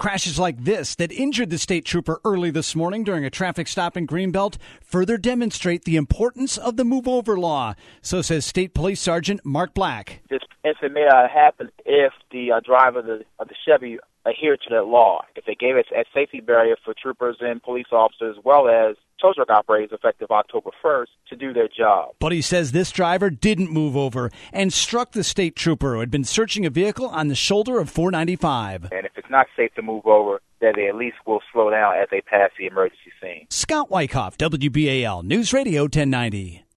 Crashes like this that injured the state trooper early this morning during a traffic stop in Greenbelt further demonstrate the importance of the move-over law. So says State Police Sergeant Mark Black. This incident may not happen if the driver of the Chevy adhered to that law. If they gave it a safety barrier for troopers and police officers as well as tow truck operators effective October 1st to do their job. But he says this driver didn't move over and struck the state trooper who had been searching a vehicle on the shoulder of 495. And if it's not safe to move over, then they at least will slow down as they pass the emergency scene. Scott Wyckoff, WBAL News Radio 1090.